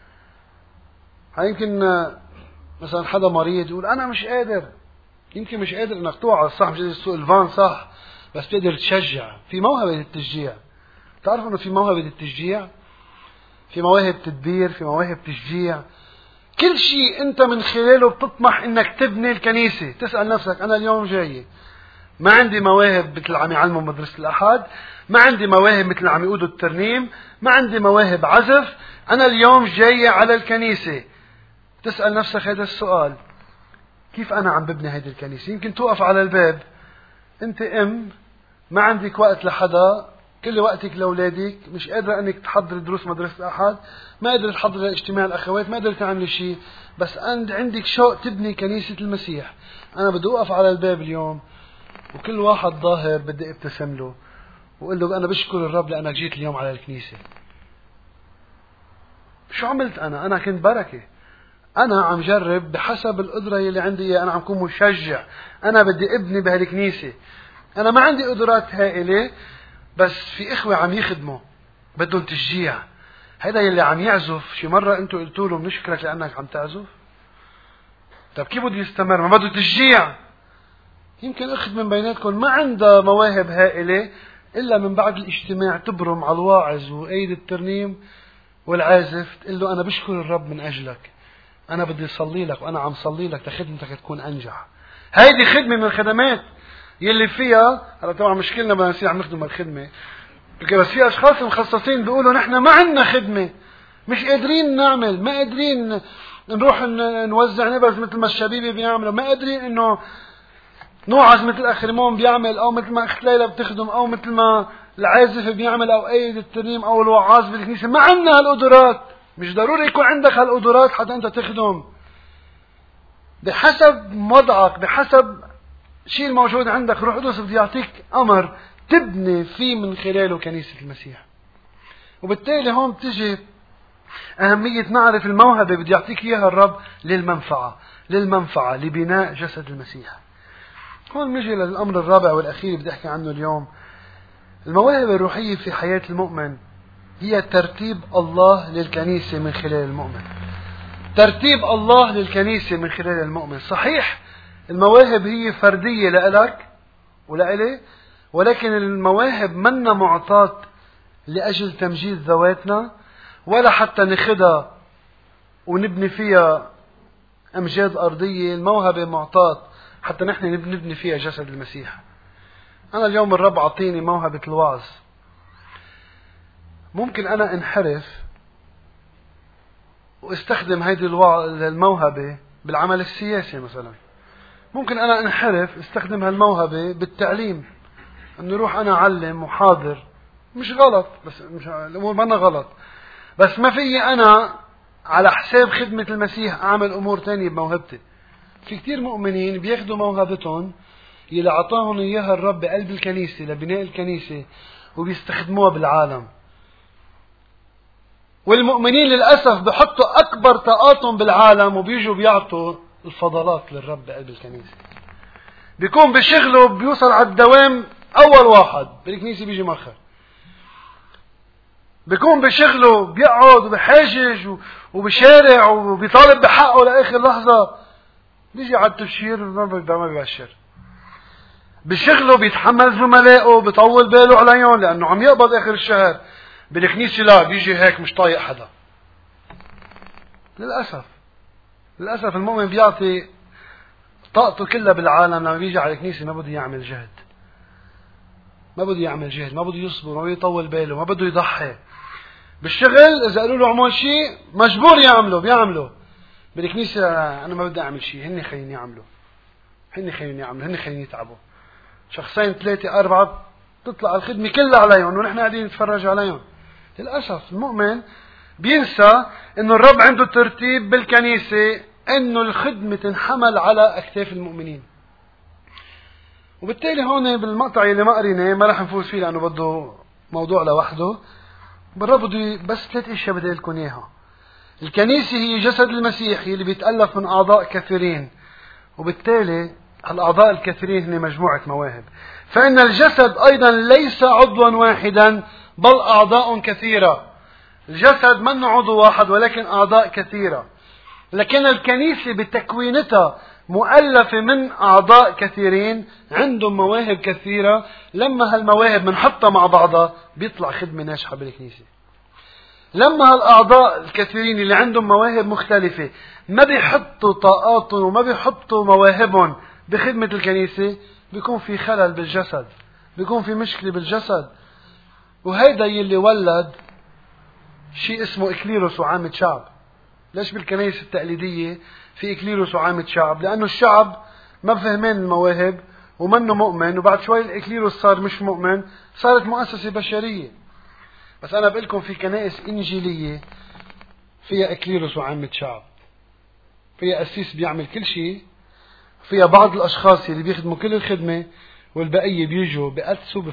يمكن مثلا حدا مريض يقول أنا مش قادر. يمكن مش قادر إنك توعظ صح، مش قادر تسوق الفان صح، بس تقدر تشجع. في موهبة التشجيع. تعرف إنه في موهبة التشجيع، في مواهب تدبير، في مواهب تشجيع، كل شيء أنت من خلاله بتطمح إنك تبني الكنيسة. تسأل نفسك أنا اليوم جاي ما عندي مواهب مثل عم يعلموا مدرسة الأحد، ما عندي مواهب مثل عم يقودوا الترنيم، ما عندي مواهب عزف، أنا اليوم جاي على الكنيسة. تسأل نفسك هذا السؤال، كيف أنا عم ببني هذه الكنيسة؟ يمكن توقف على الباب، أنت ما عندك وقت لحدا، كل وقتك لأولادك، مش قادرة أنك تحضر دروس مدرسة الأحد، ما قادرة تحضر اجتماع الأخوات، ما قادرة تعمل شيء، بس عندك شوق تبني كنيسة المسيح. أنا بدي أوقف على الباب اليوم وكل واحد ظاهر بدي ابتسم له وقل له أنا بشكر الرب لأنك جيت اليوم على الكنيسة. شو عملت أنا كنت بركة. أنا عم جرب بحسب القدرة اللي عندي، أنا عم كون مشجع، أنا بدي ابني بهالكنيسة. أنا ما عندي قدرات هائلة، بس في إخوة عم يخدموا بدهم تشجيع. هذا يلي عم يعزف، شي مرة أنتوا قلتوا له بنشكرك لأنك عم تعزف؟ طب كيف بده يستمر؟ ما بده تشجيع. يمكن أخت من بيناتكم ما عندها مواهب هائلة، إلا من بعد الاجتماع تبرم على الواعظ وأيد الترنيم والعازف تقول له أنا بشكر الرب من أجلك، أنا بدي أصلي لك وأنا عم صلي لك لخدمتك تكون أنجح. هيدي خدمة من الخدمات يلي فيها، هلا طبعا مشكلنا بدنا نصير عم نخدم الخدمة، بس في أشخاص مخصصين بيقولوا نحن ما عندنا خدمة، مش قادرين نعمل، ما قادرين نروح نوزع نبذ مثل ما الشبيبة بيعملوا، ما قادرين إنه نوعز مثل أخ ريمون بيعمل، أو مثل ما أخت ليلى بتخدم، أو مثل ما العازف بيعمل، أو أيد الترنيم، أو الوعاظ بالكنيسة. ما عندنا هالقدرات. مش ضروري يكون عندك هالقدرات حتى أنت تخدم. بحسب وضعك، بحسب شيء الموجود عندك، روح قدس بده يعطيك أمر تبني فيه من خلاله كنيسة المسيح. وبالتالي هون بتجي أهمية نعرف الموهبة بده يعطيك إياها الرب للمنفعة لبناء جسد المسيح. هون نجي للأمر الرابع والأخير بدي أحكي عنه اليوم. المواهب الروحية في حياة المؤمن هي ترتيب الله للكنيسة من خلال المؤمن. ترتيب الله للكنيسة من خلال المؤمن. صحيح المواهب هي فردية لإلك ولإلي، ولكن المواهب منا معطاة لأجل تمجيد ذواتنا، ولا حتى نخدها ونبني فيها أمجاد أرضية. الموهبة معطاة حتى نحن نبني فيها جسد المسيح. أنا اليوم الرب عطيني موهبة الوعظ، ممكن أنا انحرف واستخدم هذه الموهبة بالعمل السياسي مثلا. ممكن أنا انحرف استخدم هالموهبة بالتعليم، أنه روح أنا أعلم وحاضر. مش غلط، بس مش الأمور ما غلط، بس ما في أنا على حساب خدمة المسيح أعمل أمور تانية بموهبتي. في كتير مؤمنين بياخدوا موهبتهم اللي أعطاهم إياها الرب بقلب الكنيسة لبناء الكنيسة وبيستخدموها بالعالم. والمؤمنين للأسف بحطوا أكبر طاقاتهم بالعالم وبيجوا بيعطوا الفضلات للرب بقلب الكنيسة. بيكون بشغله بيوصل على الدوام أول واحد بالكنيسة بيجي مؤخر. بيكون بشغله بيقعد وبحاجج وبشارع وبيطالب بحقه لآخر لحظة، بيجي على التبشير ما بيبشر. بشغله بيتحمل زملائه بيطول باله عليهم لأنه عم يقبض آخر الشهر. بالكنيسة لا، بيجي هيك مش طايق حدا. للأسف المؤمن بيعطي طاقته كلها بالعالم، لما بيجي على الكنيسة ما بده يعمل جهد، ما بده يصبر، ما بده يطول باله، ما بده يضحي. بالشغل إذا قالوا له عمل شيء مجبور يعمله بيعمله. بالكنيسة أنا ما بدي أعمل شيء، هن خليني يعملوا، هن خليني يتعبوا. شخصين 3 4 تطلع الخدمة كلها عليهم ونحن قاعدين نتفرج عليهم. للأسف المؤمن بينسى إنه الرب عنده ترتيب بالكنيسة، إنه الخدمة تنحمل على أكتاف المؤمنين. وبالتالي هون بالمقطع اللي ما قريناه ما رح نفوز فيه لأنه بده موضوع لوحده. بالرب بده بس 3 أشياء بدي لكم إياها. الكنيسة هي جسد المسيح اللي بيتألف من أعضاء كثيرين، وبالتالي الأعضاء الكثيرين هن مجموعة مواهب. فإن الجسد أيضا ليس عضوا واحدا بل أعضاء كثيرة. الجسد من عضو واحد ولكن أعضاء كثيرة. لكن الكنيسة بتكوينتها مؤلفة من أعضاء كثيرين عندهم مواهب كثيرة. لما هالمواهب منحطها مع بعضها بيطلع خدمة ناجحة بالكنيسة. لما هالأعضاء الكثيرين اللي عندهم مواهب مختلفة ما بيحطوا طاقاتهم وما بيحطوا مواهبهم بخدمة الكنيسة، بيكون في خلل بالجسد، بيكون في مشكلة بالجسد. وهيدا يلي ولد شيء اسمه إكليروس وعامة شعب. ليش بالكنائس التقليدية في إكليروس وعامة شعب؟ لأنه الشعب ما فهمين المواهب ومنه مؤمن، وبعد شوي الإكليروس صار مش مؤمن، صارت مؤسسة بشرية. بس أنا بقول لكم في كنائس إنجيلية فيها إكليروس وعامة شعب، فيها قسيس بيعمل كل شيء، فيها بعض الأشخاص اللي بيخدموا كل الخدمة، والبقية بيجوا بقدسوا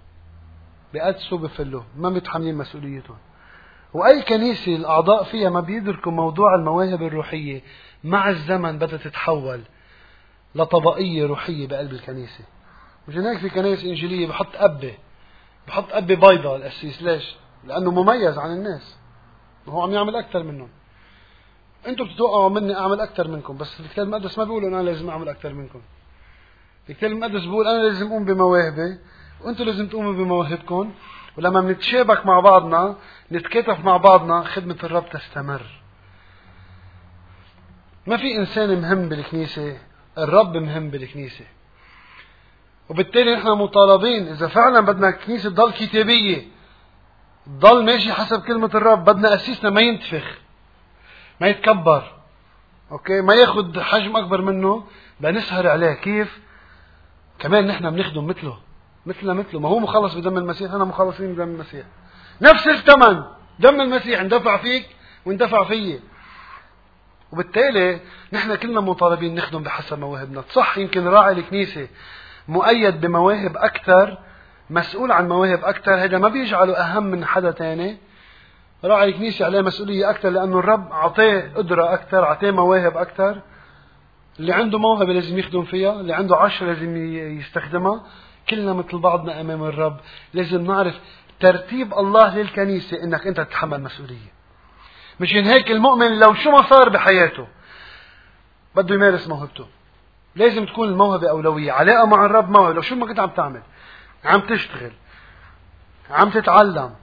بفلوا ما متحملين مسؤوليتهم. وأي كنيسة الأعضاء فيها ما بيدركوا موضوع المواهب الروحية، مع الزمن بدأت تتحول لطبقية روحية بقلب الكنيسة. مشان هيك في كنائس إنجيلية بحط أبي بيضة القسيس. ليش؟ لأنه مميز عن الناس، وهو عم يعمل أكثر منهم. أنتم بتتوقعوا مني أعمل أكثر منكم، بس الكتاب المقدس ما بيقول أنا لازم أعمل أكثر منكم. الكتاب المقدس بيقول أنا لازم أقوم بمواهبي وأنتم لازم تقوموا بمواهبكم، ولما بنتشابك مع بعضنا نتكاتف مع بعضنا خدمة الرب تستمر. ما في إنسان مهم بالكنيسة، الرب مهم بالكنيسة. وبالتالي نحن مطالبين إذا فعلا بدنا الكنيسة تضل كتابية، تضل ماشي حسب كلمة الرب، بدنا أسيسنا ما ينتفخ، ما يتكبر، أوكي، ما ياخد حجم أكبر منه، بنسهر عليه. كيف؟ كمان نحن بنخدم مثله. ما هو مخلص بدم المسيح، أنا مخلصين بدم المسيح، نفس الثمن. دم المسيح اندفع فيك واندفع فيي، وبالتالي نحن كلنا مطالبين نخدم بحسب مواهبنا. صح يمكن راعي الكنيسة مؤيد بمواهب أكثر، مسؤول عن مواهب أكثر، هذا ما بيجعله أهم من حدا تاني. راعي الكنيسة عليه مسؤولية أكثر لأنه الرب عطيه قدرة أكثر، عطيه مواهب أكثر. اللي عنده موهبة لازم يخدم فيها، اللي عنده 10 لازم يستخدمها. كلنا مثل بعضنا أمام الرب. لازم نعرف ترتيب الله للكنيسة إنك أنت تتحمل مسؤولية. مشان هيك المؤمن لو شو ما صار بحياته بده يمارس موهبته. لازم تكون الموهبة أولوية. علاقة مع الرب موهبة. لو شو ما كنت عم تعمل، عم تشتغل، عم تتعلم،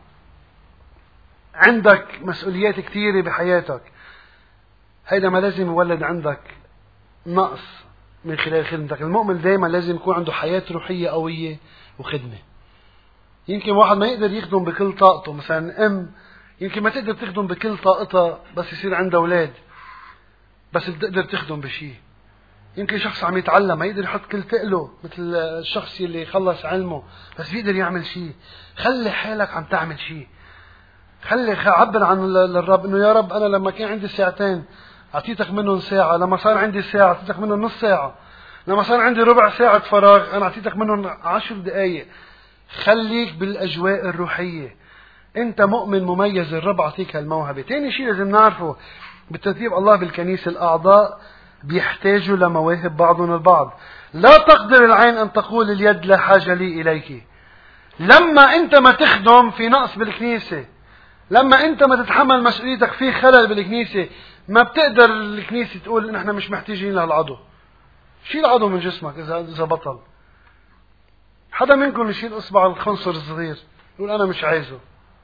عندك مسؤوليات كثيرة بحياتك، هيدا ما لازم يولد عندك نقص من خلال خدمتك. المؤمن دائما لازم يكون عنده حياة روحية قوية وخدمة. يمكن واحد ما يقدر يخدم بكل طاقته، مثلا يمكن ما تقدر تخدم بكل طاقتها بس يصير عندها أولاد، بس بتقدر تخدم بشيء. يمكن شخص عم يتعلم ما يقدر يحط كل تقله مثل الشخص اللي خلص علمه، بس بيقدر يعمل شيء. خلي حالك عم تعمل شيء. خلي عبر عن الرب انه يا رب انا لما كان عندي ساعتين اعطيتك منهم ساعة، لما صار عندي ساعة اعطيتك منهم نص ساعة، لما صار عندي ربع ساعة فراغ انا اعطيتك منهم 10 دقايق. خليك بالاجواء الروحية. انت مؤمن مميز، الرب اعطيك هالموهبة. تاني شيء لازم نعرفه بترتيب الله بالكنيسة، الاعضاء بيحتاجوا لمواهب بعضهم البعض. لا تقدر العين ان تقول اليد لا حاجة لي اليك. لما انت ما تخدم في نقص بالكنيسة، لما انت ما تتحمل مسؤوليتك في خلل بالكنيسة، ما بتقدر الكنيسة تقول نحن مش محتاجين لهالعضو. شيل عضو من جسمك اذا بطل. حدا منكم يشيل اصبع الخنصر الصغير يقول انا مش عايزه.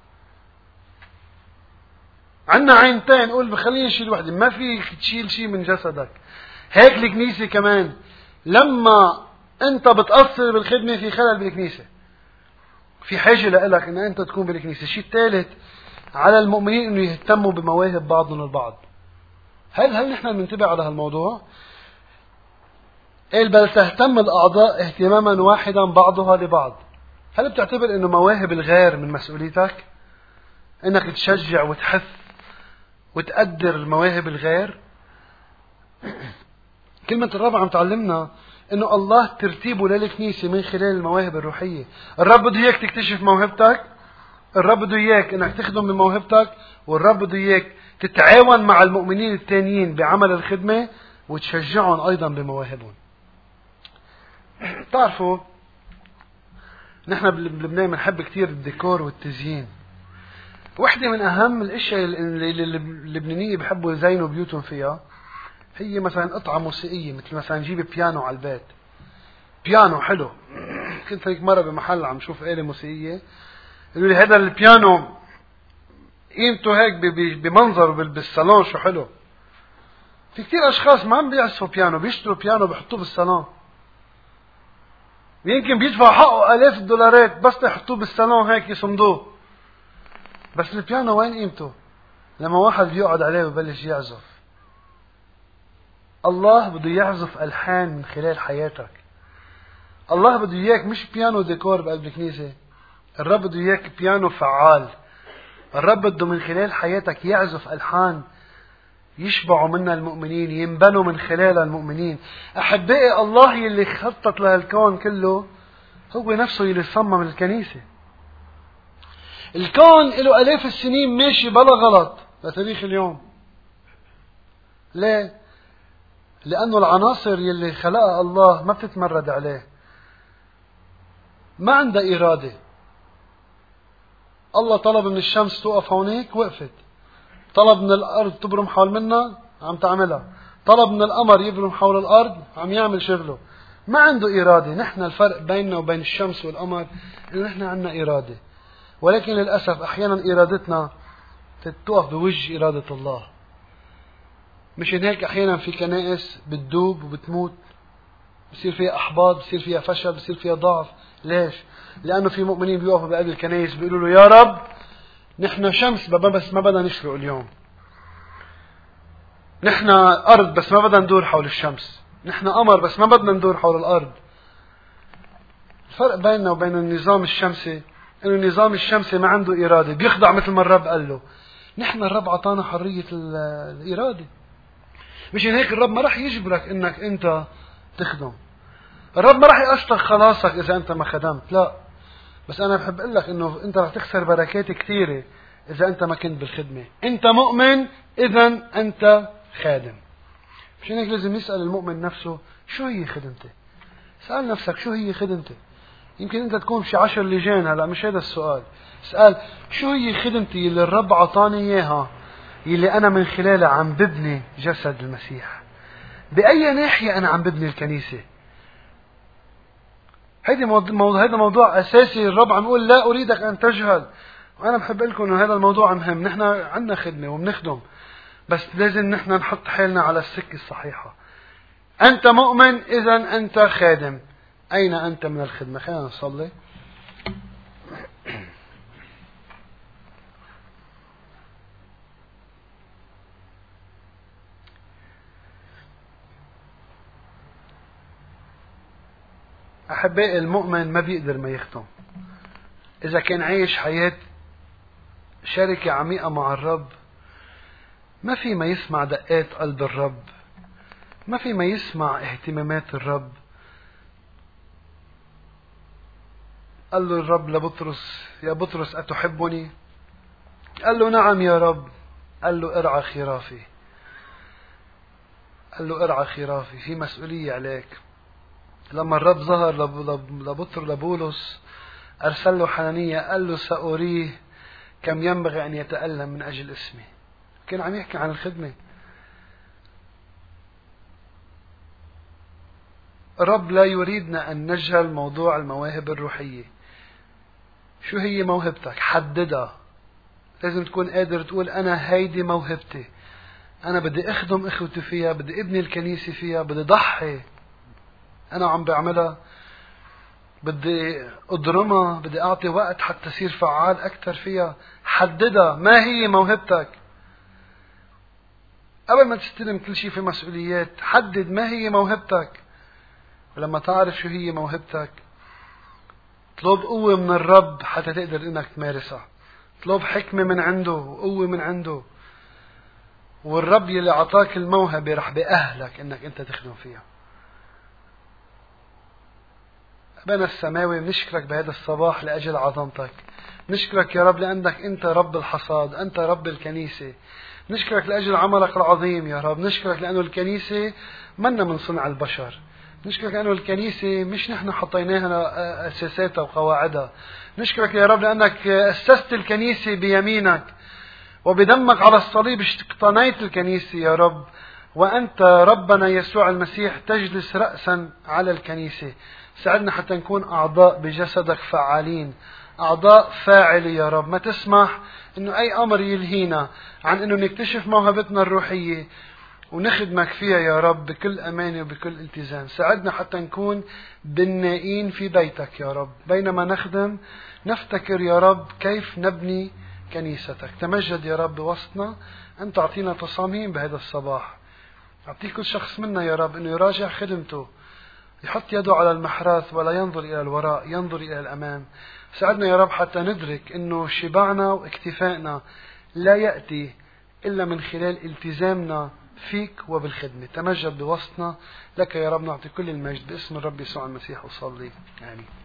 عنا عينتين قول بخليني اشيل وحده. ما فيك تشيل شيء من جسدك. هيك الكنيسة كمان لما انت بتقصر بالخدمة في خلل بالكنيسة، في حاجة لك ان انت تكون بالكنيسة. الشيء الثالث على المؤمنين انه يهتموا بمواهب بعضهم البعض. هل نحن بننتبه على هالموضوع؟ قال بل تهتم الاعضاء اهتماما واحدا بعضها لبعض. هل بتعتبر انه مواهب الغير من مسؤوليتك؟ انك تشجع وتحث وتقدر مواهب الغير؟ كلمة الرب عم تعلمنا انه الله ترتيبه للكنيسة من خلال المواهب الروحية. الرب بده اياك تكتشف موهبتك، الرب بده اياك انك تخدم بموهبتك، والرب بده اياك تتعاون مع المؤمنين التانيين بعمل الخدمة وتشجعهم ايضا بمواهبهم. تعرفوا نحن بلبنان بنحب كتير الديكور والتزيين. واحدة من اهم الاشياء اللي اللبنانية بيحبوا يزينوا بيوتهم فيها هي مثلا قطعة موسيقية، مثل مثلا نجيب بيانو على البيت، بيانو حلو. كنت هيك مرة بمحل عم شوف آلة موسيقية، قالوا لي هذا البيانو قيمته هيك بمنظر بالصالون شو حلو. في كتير أشخاص ما عم بيعزفوا بيانو، بيشتروا بيانو بيحطوه بالصالون، يمكن بيدفعوا حقه آلاف الدولارات بس يحطوه بالصالون هيك يصمدوه. بس البيانو وين قيمته؟ لما واحد بيقعد عليه ويبلش يعزف. الله بده يعزف ألحان من خلال حياتك. الله بده إياك مش بيانو ديكور بقلب الكنيسة، الرب بده إياك بيانو فعال. الرب بده من خلال حياتك يعزف ألحان يشبعوا منها المؤمنين، ينبنوا من خلالها المؤمنين. أحبائي، الله يلي خطط لهالكون كله هو نفسه يلي صمم الكنيسة. الكون له آلاف السنين ماشي بلا غلط لتاريخ اليوم. ليه؟ لأنه العناصر يلي خلقها الله ما بتتمرد عليه، ما عندها إرادة. الله طلب من الشمس توقف هونيك وقفت، طلب من الأرض تبرم حول منها عم تعملها، طلب من القمر يبرم حول الأرض عم يعمل شغله. ما عنده إرادة. نحن الفرق بيننا وبين الشمس والقمر إنه نحن عندنا إرادة، ولكن للأسف أحيانا إرادتنا تتوقف بوجه إرادة الله. مشان هيك أحيانا في كنائس بتدوب وبتموت، بصير فيها أحباط، بصير فيها فشل، بصير فيها ضعف. ليش؟ لأنه في مؤمنين بيوقفوا بقلب الكنائس بيقولوا له يا رب نحن شمس بس ما بدنا نشرق اليوم، نحن أرض بس ما بدنا ندور حول الشمس، نحن قمر بس ما بدنا ندور حول الأرض. الفرق بيننا وبين النظام الشمسي إنه النظام الشمسي ما عنده إرادة، بيخضع مثل ما الرب قال له. نحن الرب عطانا حرية الإرادة. مشان هيك الرب ما راح يجبرك إنك أنت تخدم. الرب ما راح يقصدك خلاصك إذا أنت ما خدمت، لا. بس أنا بحب أقول لك إنه أنت راح تخسر بركات كثيرة إذا أنت ما كنت بالخدمة. أنت مؤمن إذا أنت خادم. مشان هيك لازم يسأل المؤمن نفسه شو هي خدمتي. سأل نفسك شو هي خدمتي. يمكن أنت تكون في 10 لجان هلا، مش هذا السؤال. اسأل شو هي خدمتي اللي الرب عطاني إياها، اللي أنا من خلالها عم ببني جسد المسيح. بأي ناحية أنا عم ببني الكنيسة؟ هذا موضوع أساسي. الرب عم يقول لا أريدك أن تجهل. وأنا بحب لكم إنه هذا الموضوع مهم. نحن عندنا خدمة وبنخدم، بس لازم نحن نحط حالنا على السكة الصحيحة. أنت مؤمن إذا أنت خادم. أين أنت من الخدمة؟ خلينا نصلي. أحبائي، المؤمن ما بيقدر ما يخدم. إذا كان عايش حياة شركة عميقة مع الرب، ما في ما يسمع دقات قلب الرب، ما في ما يسمع اهتمامات الرب. قال له الرب لبطرس يا بطرس أتحبني؟ قال له نعم يا رب. قال له ارعى خرافي. قال له ارعى خرافي، في مسؤولية عليك. لما الرب ظهر لبولس أرسل له حنانية، قال له سأريه كم ينبغي أن يتألم من أجل اسمي. كان عم يحكي عن الخدمة. الرب لا يريدنا أن نجهل موضوع المواهب الروحية. شو هي موهبتك؟ حددها. لازم تكون قادر تقول أنا هيدي موهبتي، أنا بدي أخدم إخوتي فيها، بدي أبني الكنيسة فيها، بدي ضحي أنا عم بعملها، بدي أضرمها، بدي أعطي وقت حتى أصير فعال أكثر فيها. حددها. ما هي موهبتك؟ قبل ما تستلم كل شيء في مسؤوليات، حدد ما هي موهبتك. ولما تعرف شو هي موهبتك، اطلب قوة من الرب حتى تقدر إنك تمارسها. اطلب حكمة من عنده وقوة من عنده، والرب يلي عطاك الموهبة رح بأهلك إنك أنت تخدم فيها. أبانا السماوي، بنشكرك بهذا الصباح لأجل عظمتك. نشكرك يا رب لأنك أنت رب الحصاد، أنت رب الكنيسة. نشكرك لأجل عملك العظيم يا رب. نشكرك لأنه الكنيسة منا من صنع البشر. نشكرك لأنه الكنيسة مش نحن حطيناها أساساتها وقواعدها. نشكرك يا رب لأنك أسست الكنيسة بيمينك، وبدمك على الصليب اقتنيت الكنيسة يا رب. وأنت ربنا يسوع المسيح تجلس رأسا على الكنيسة. ساعدنا حتى نكون أعضاء بجسدك فعالين، أعضاء فاعلة يا رب. ما تسمح إنه أي أمر يلهينا عن إنه نكتشف موهبتنا الروحية، ونخدمك فيها يا رب بكل أمانة وبكل التزام. ساعدنا حتى نكون بنائين في بيتك يا رب، بينما نخدم نفتكر يا رب كيف نبني كنيستك. تمجد يا رب بوسطنا، أنت أعطينا تصاميم بهذا الصباح. أعطي كل شخص منا يا رب أنه يراجع خدمته، يحط يده على المحراث ولا ينظر إلى الوراء، ينظر إلى الأمام. ساعدنا يا رب حتى ندرك أنه شبعنا واكتفائنا لا يأتي إلا من خلال التزامنا فيك وبالخدمة. تمجد بوسطنا، لك يا رب نعطي كل المجد، باسم الرب يسوع المسيح أصلي، آمين.